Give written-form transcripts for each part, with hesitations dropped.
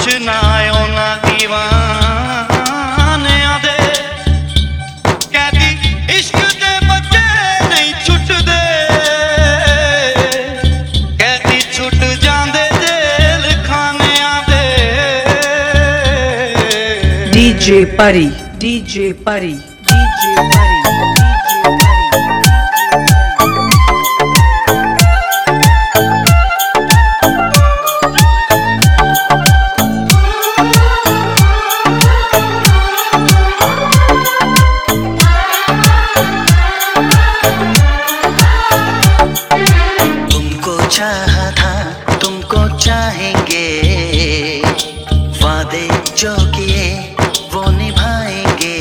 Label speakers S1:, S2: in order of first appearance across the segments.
S1: ना ना दीवाने आदे कहती इश्क दे बच्चे नहीं छुटदे, कहती छुट जांदे जेल खाने आदे।
S2: DJ Pari, DJ Pari, DJ Pari,
S1: तुमको चाहा था तुमको चाहेंगे, वादे जो किए वो निभाएंगे।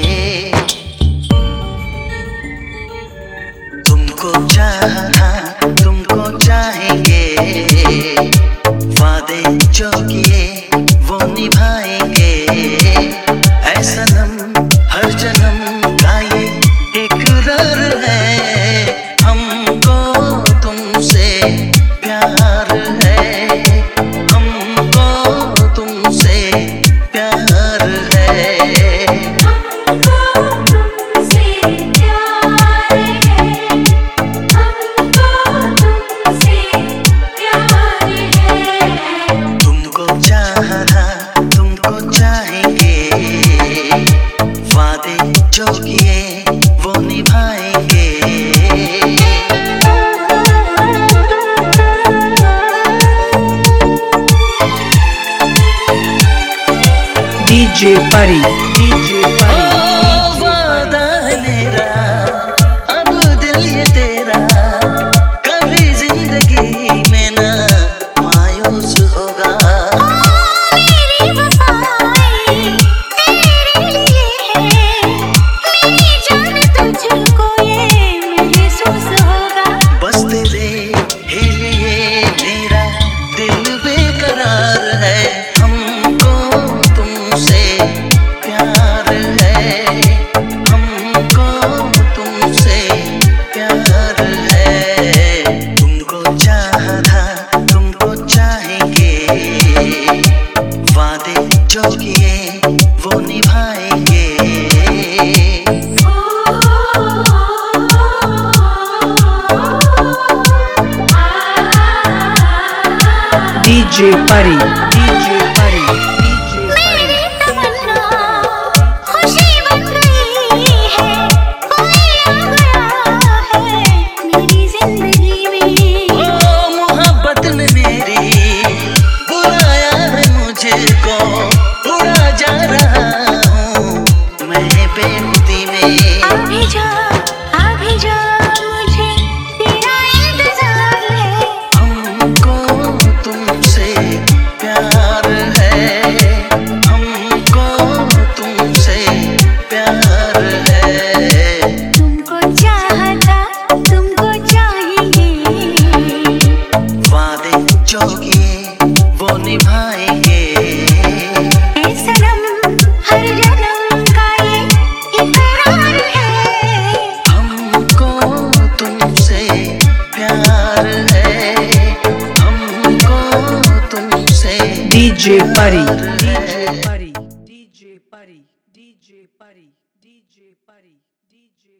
S1: तुमको चाहा था तुमको चाहेंगे, वादे जो किए वो निभाएंगे। ऐ सनम हर जन्म का ये इकरार है, हमको तुमसे प्यार है, हमको तुमसे प्यार है।
S3: हमको तुमसे प्यार है, हमको तुमसे प्यार है।
S1: तुमको चाहा था तुमको चाहेंगे, वादे जो किए वो निभाएंगे।
S2: DJ Pari, DJ Pari.
S1: वादा है मेरा अब दिल ये तेरा, कभी जिंदगी में ना मायूस होगा।
S3: मेरी वफाएं तेरे लिए है, मेरी जान तुझको ये महसूस होगा।
S1: बस तेरे ही लिए मेरा दिल बेकरार है, हमको तुमसे प्यार है, हमको तुमसे प्यार है। तुमको चाहा था तुमको चाहेंगे, वादे जो किए वो निभाएंगे।
S2: DJ Pari, DJ Pari, DJ Pari.
S3: मेरी तमन्ना खुशी बन गई है, कोई आ गया है मेरी जिंदगी में।
S1: ओ मोहब्बत ने मेरी बुलाया है मुझको, उड़ा जा रहा हूँ मैं बेखुदी में।
S3: अभी जा मुझे तेरा इंतजार है।
S1: हमको तुमसे प्यार है, हमको तुमसे प्यार है।
S3: तुमको चाहा था तुमको चाहेंगे,
S1: वादे जो किए वो निभाएंगे।
S3: ऐ सनम हर जन्म का ये इकरार है।
S1: हमको तुमसे प्यार है, हमको तुमसे
S2: DJ Pari, DJ Pari, DJ Pari, DJ Pari, DJ Pari, DJ